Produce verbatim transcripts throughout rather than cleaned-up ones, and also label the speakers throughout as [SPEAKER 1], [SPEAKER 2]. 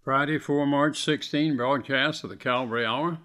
[SPEAKER 1] Friday, four March sixteen, broadcast of the Calvary Hour.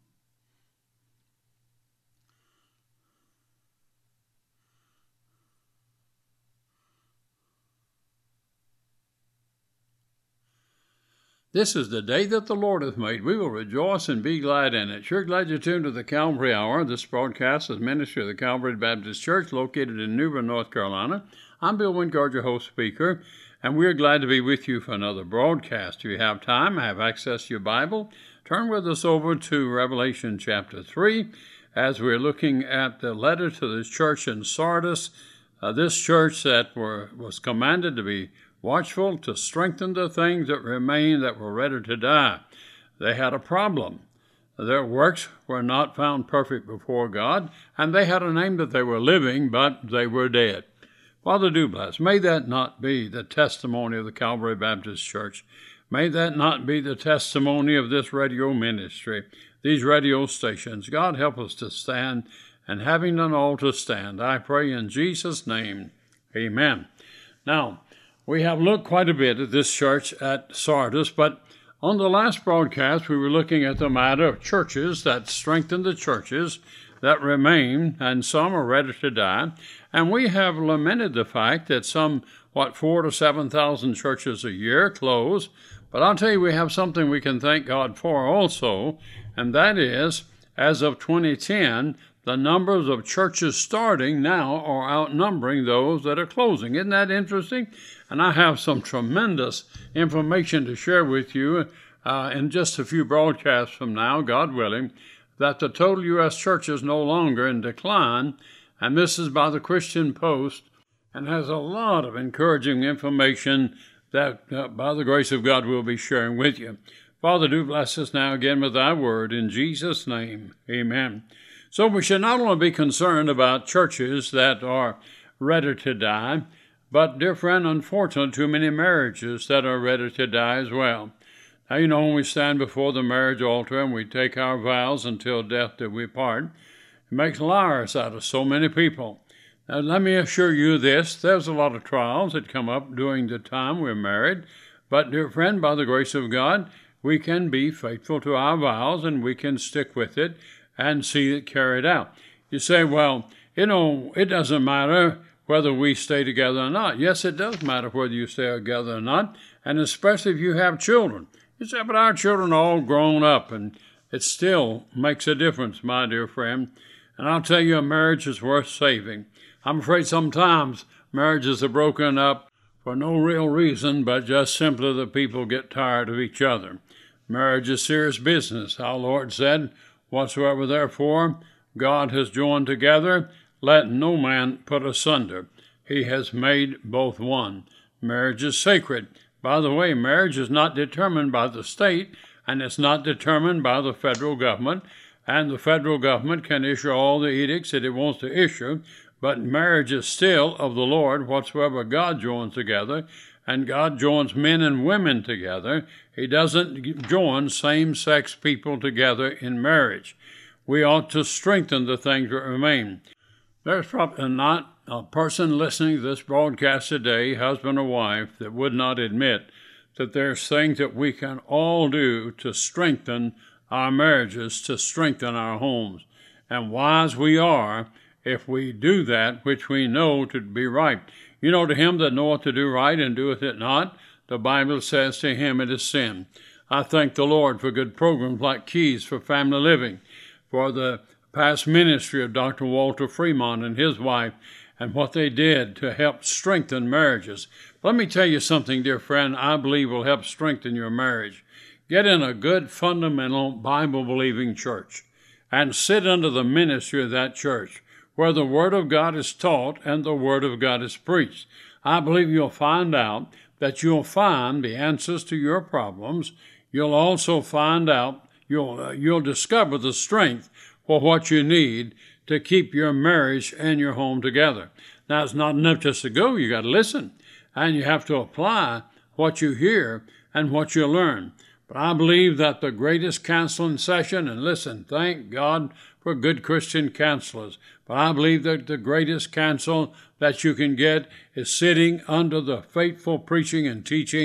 [SPEAKER 1] This is the day that the Lord hath made. We will rejoice and be glad in it. Sure glad you're tuned to the Calvary Hour. This broadcast is ministry of the Calvary Baptist Church located in New Bern, North Carolina. I'm Bill Wingard, your host speaker, and we're glad to be with you for another broadcast. If you have time, have access to your Bible, turn with us over to Revelation chapter three as we're looking at the letter to the church in Sardis, uh, this church that were, was commanded to be watchful, to strengthen the things that remain that were ready to die. They had a problem. Their works were not found perfect before God, and they had a name that they were living, but they were dead. Father, do bless. May that not be the testimony of the Calvary Baptist Church. May that not be the testimony of this radio ministry, these radio stations. God, help us to stand, and having done all to stand, I pray in Jesus' name, amen. Now, we have looked quite a bit at this church at Sardis, but on the last broadcast, we were looking at the matter of churches that strengthen the churches that remain, and some are ready to die. And we have lamented the fact that some, what, four to seven thousand churches a year close. But I'll tell you, we have something we can thank God for also, and that is, as of twenty ten, the numbers of churches starting now are outnumbering those that are closing. Isn't that interesting? And I have some tremendous information to share with you uh, in just a few broadcasts from now, God willing, that the total U S church is no longer in decline. And this is by the Christian Post and has a lot of encouraging information that, uh, by the grace of God, we'll be sharing with you. Father, do bless us now again with thy word. In Jesus' name, amen. So we should not only be concerned about churches that are ready to die, but, dear friend, unfortunately, too many marriages that are ready to die as well. Now, you know, when we stand before the marriage altar and we take our vows until death do we part, it makes liars out of so many people. Now, let me assure you this, there's a lot of trials that come up during the time we're married, but, dear friend, by the grace of God, we can be faithful to our vows and we can stick with it and see it carried out. You say, well, you know, it doesn't matter whether we stay together or not. Yes, it does matter whether you stay together or not, and especially if you have children. You say, but our children are all grown up, and it still makes a difference, my dear friend. And I'll tell you, a marriage is worth saving. I'm afraid sometimes marriages are broken up for no real reason, but just simply the people get tired of each other. Marriage is serious business. Our Lord said, whatsoever therefore God has joined together, let no man put asunder. He has made both one. Marriage is sacred. By the way, marriage is not determined by the state, and it's not determined by the federal government, and the federal government can issue all the edicts that it wants to issue, but marriage is still of the Lord, whatsoever God joins together, and God joins men and women together. He doesn't join same-sex people together in marriage. We ought to strengthen the things that remain. There's probably not a person listening to this broadcast today, husband or wife, that would not admit that there's things that we can all do to strengthen our marriages, to strengthen our homes. And wise we are if we do that which we know to be right. You know, to him that knoweth to do right and doeth it not, the Bible says to him it is sin. I thank the Lord for good programs like Keys for Family Living, for the past ministry of Doctor Walter Fremont and his wife, and what they did to help strengthen marriages. Let me tell you something, dear friend, I believe will help strengthen your marriage. Get in a good, fundamental, Bible-believing church and sit under the ministry of that church where the Word of God is taught and the Word of God is preached. I believe you'll find out that you'll find the answers to your problems. You'll also find out, you'll, uh, you'll discover the strength for what you need to keep your marriage and your home together. Now, it's not enough just to go. You got to listen, and you have to apply what you hear and what you learn. But I believe that the greatest counseling session, and listen, thank God for good Christian counselors, but I believe that the greatest counsel that you can get is sitting under the faithful preaching and teaching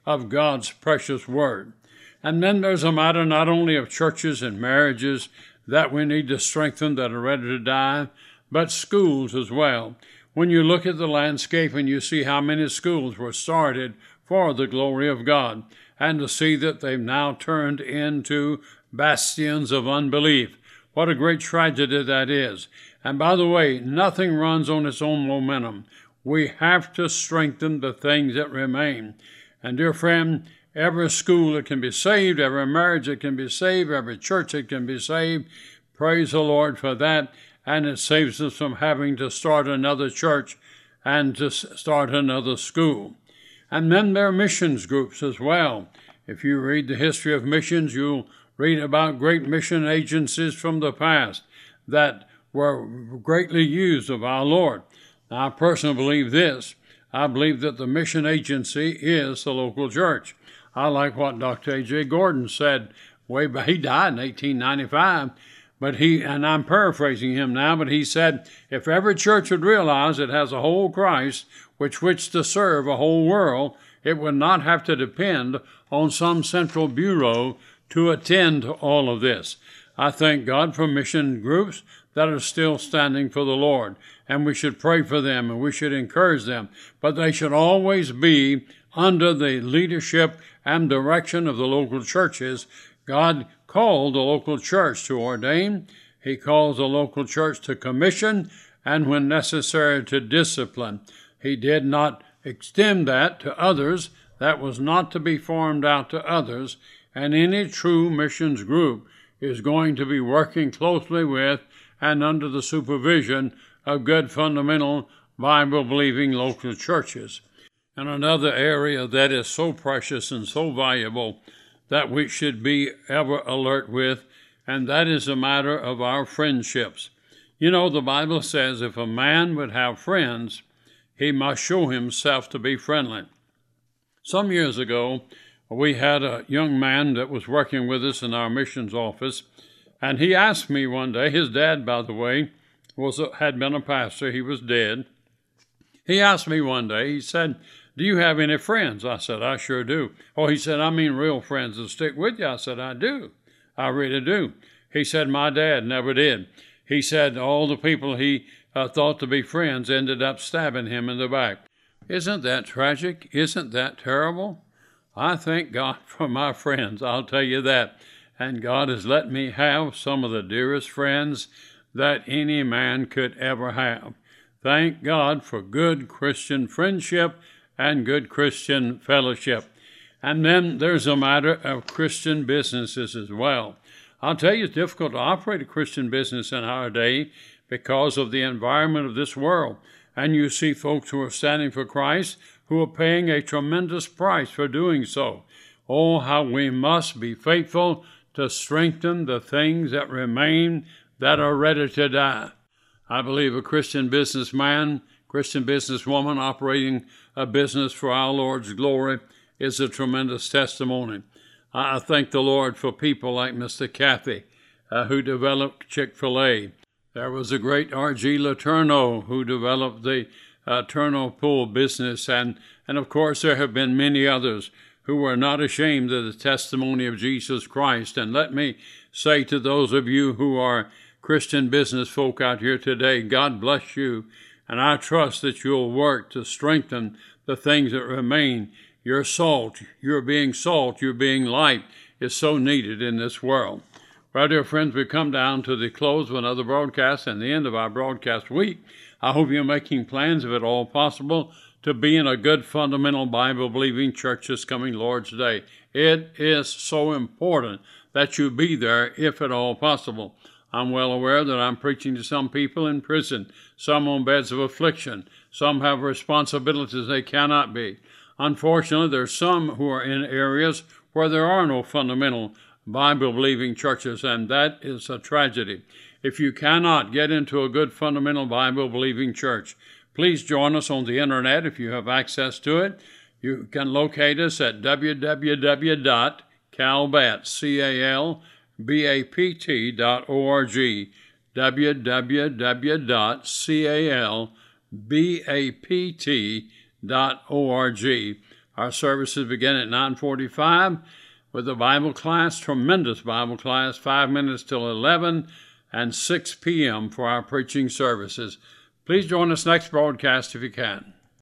[SPEAKER 1] of God's precious word. And then there's a matter not only of churches and marriages that we need to strengthen that are ready to die, but schools as well. When you look at the landscape and you see how many schools were started for the glory of God, and to see that they've now turned into bastions of unbelief, what a great tragedy that is. And by the way, nothing runs on its own momentum. We have to strengthen the things that remain. And dear friend, every school that can be saved, every marriage that can be saved, every church that can be saved, praise the Lord for that. And it saves us from having to start another church and to start another school. And then there are missions groups as well. If you read the history of missions, you'll read about great mission agencies from the past that were greatly used of our Lord. Now, I personally believe this. I believe that the mission agency is the local church. I like what Doctor A J Gordon said way back. He died in eighteen ninety-five, but he, and I'm paraphrasing him now, but he said, if every church would realize it has a whole Christ which which to serve a whole world, it would not have to depend on some central bureau to attend to all of this. I thank God for mission groups that are still standing for the Lord, and we should pray for them and we should encourage them, but they should always be under the leadership and direction of the local churches. God called the local church to ordain. He calls the local church to commission, and when necessary to discipline. He did not extend that to others. That was not to be farmed out to others, and any true missions group is going to be working closely with and under the supervision of good fundamental Bible-believing local churches. And another area that is so precious and so valuable that we should be ever alert with, and that is a matter of our friendships. You know, the Bible says if a man would have friends, he must show himself to be friendly. Some years ago, we had a young man that was working with us in our missions office, and he asked me one day, his dad, by the way, was a, had been a pastor, he was dead. He asked me one day, he said, do you have any friends? I said, I sure do. Oh, he said, I mean real friends that stick with you. I said, I do. I really do. He said, my dad never did. He said all the people he uh, thought to be friends ended up stabbing him in the back. Isn't that tragic? Isn't that terrible? I thank God for my friends, I'll tell you that. And God has let me have some of the dearest friends that any man could ever have. Thank God for good Christian friendship and good Christian fellowship. And then there's a matter of Christian businesses as well. I'll tell you, it's difficult to operate a Christian business in our day because of the environment of this world. And you see folks who are standing for Christ who are paying a tremendous price for doing so. Oh, how we must be faithful to strengthen the things that remain that are ready to die. I believe a Christian businessman, Christian businesswoman operating a business for our Lord's glory is a tremendous testimony. I thank the Lord for people like Mister Cathy, uh, who developed Chick-fil-A. There was a great R G Letourneau who developed the uh, Turno Pool business, and, and of course there have been many others who were not ashamed of the testimony of Jesus Christ. And let me say to those of you who are Christian business folk out here today, God bless you, and I trust that you'll work to strengthen the things that remain. Your salt, your being salt, your being light is so needed in this world. Well, dear friends, we come down to the close of another broadcast and the end of our broadcast week. I hope you're making plans, if at all possible, to be in a good fundamental Bible-believing church this coming Lord's Day. It is so important that you be there, if at all possible. I'm well aware that I'm preaching to some people in prison, some on beds of affliction, some have responsibilities they cannot be. Unfortunately, there are some who are in areas where there are no fundamental Bible-believing churches, and that is a tragedy. If you cannot get into a good fundamental Bible-believing church, please join us on the internet if you have access to it. You can locate us at w w w dot calbat, C A L B A P T dot org, w w w dot calbat dot org. Our services begin at nine forty-five with a Bible class, tremendous Bible class, five minutes till eleven, and six p.m. for our preaching services. Please join us next broadcast if you can.